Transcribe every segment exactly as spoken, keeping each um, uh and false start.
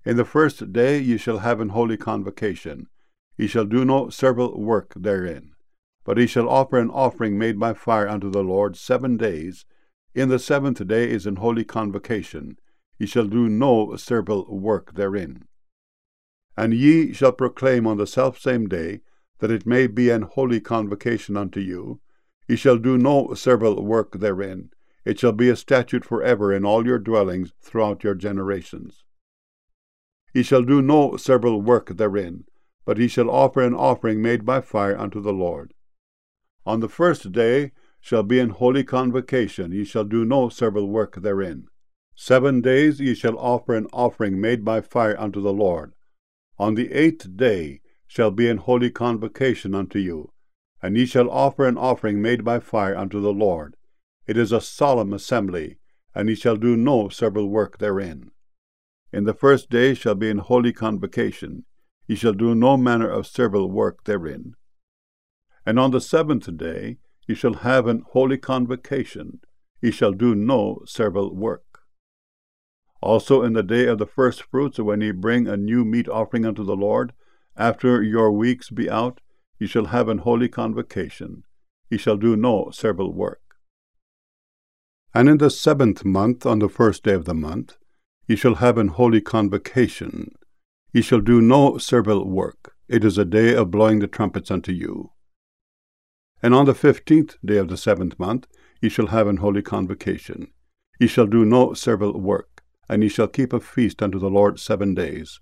In the first day ye shall have an holy convocation. Ye shall do no servile work therein. But ye shall offer an offering made by fire unto the Lord seven days. In the seventh day is an holy convocation. Ye shall do no servile work therein. And ye shall proclaim on the selfsame day, that it may be an holy convocation unto you. Ye shall do no servile work therein. It shall be a statute forever in all your dwellings throughout your generations. Ye shall do no servile work therein, but ye shall offer an offering made by fire unto the Lord. On the first day shall be an holy convocation. Ye shall do no servile work therein. Seven days ye shall offer an offering made by fire unto the Lord. On the eighth day shall be an holy convocation unto you, and ye shall offer an offering made by fire unto the Lord. It is a solemn assembly, and ye shall do no servile work therein. In the first day shall be an holy convocation. Ye shall do no manner of servile work therein. And on the seventh day ye shall have an holy convocation. Ye shall do no servile work. Also in the day of the first fruits, when ye bring a new meat offering unto the Lord, after your weeks be out, ye shall have an holy convocation. Ye shall do no servile work. And in the seventh month, on the first day of the month, ye shall have an holy convocation. Ye shall do no servile work. It is a day of blowing the trumpets unto you. And on the fifteenth day of the seventh month, ye shall have an holy convocation. Ye shall do no servile work, and ye shall keep a feast unto the Lord seven days.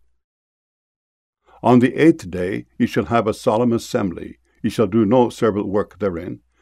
On the eighth day ye shall have a solemn assembly. Ye shall do no servile work therein.